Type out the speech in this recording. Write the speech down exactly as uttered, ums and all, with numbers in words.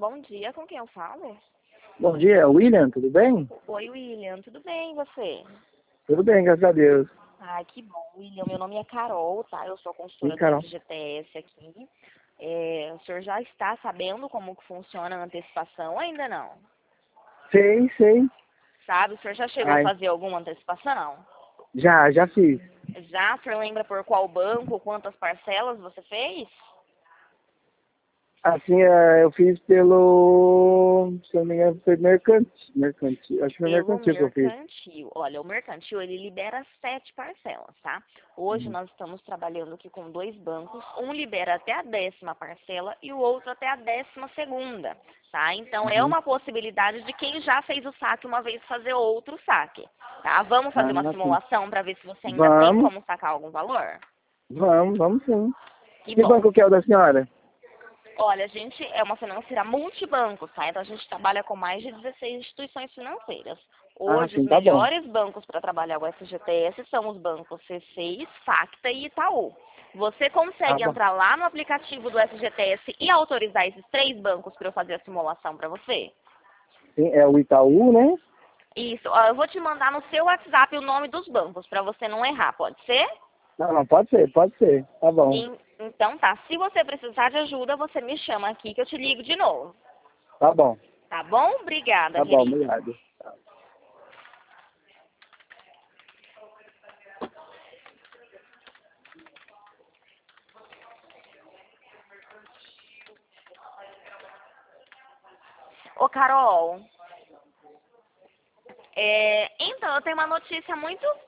bom dia. Com quem eu falo? Bom dia, William, tudo bem? Oi, William. Tudo bem, e você? Tudo bem, graças a Deus. Ai, que bom, William. Meu nome é Carol, tá? Eu sou E consultora do Carol? F G T S aqui. É, o senhor já está sabendo como que funciona a antecipação ou ainda não? Sei, sei. Sabe, o senhor já chegou a Ai, fazer alguma antecipação? já, já fiz. Já? O senhor lembra por qual banco, quantas parcelas você fez? Assim, eh, eu fiz pelo, se eu não me engano, foi mercantil, mercantil. Acho que foi Pelo mercantil que eu fiz. mercantil. Olha, o mercantil, ele libera sete parcelas, tá? Hoje Uhum. nós estamos trabalhando aqui com dois bancos. Um libera até a décima parcela e o outro até a décima segunda, tá? Então, é Uhum. uma possibilidade de quem já fez o saque uma vez fazer outro saque, tá? Vamos fazer uma Ah, sim. simulação para ver se você ainda tem Vamos, como sacar algum valor? vamos, vamos sim. Que Que bom. banco que é o da senhora? Olha, a gente é uma financeira multibancos, tá? Então a gente trabalha com mais de dezesseis instituições financeiras. Ah, Hoje, os sim, tá bom. melhores bancos para trabalhar o F G T S são os bancos C seis, Facta e Itaú. Você Tá consegue bom. entrar lá no aplicativo do F G T S e autorizar esses três bancos para eu fazer a simulação para você? Sim, é o Itaú, né? Isso. Ó, eu vou te mandar no seu WhatsApp o nome dos bancos para você não errar, pode ser? Não, não, pode ser, pode ser. Tá bom. Em- Então tá. Se você precisar de ajuda, você me chama aqui que eu te ligo de novo. Tá bom. Tá bom? Obrigada, Tá bom, querida. obrigado. Ô, Carol, é, então, eu tenho uma notícia muito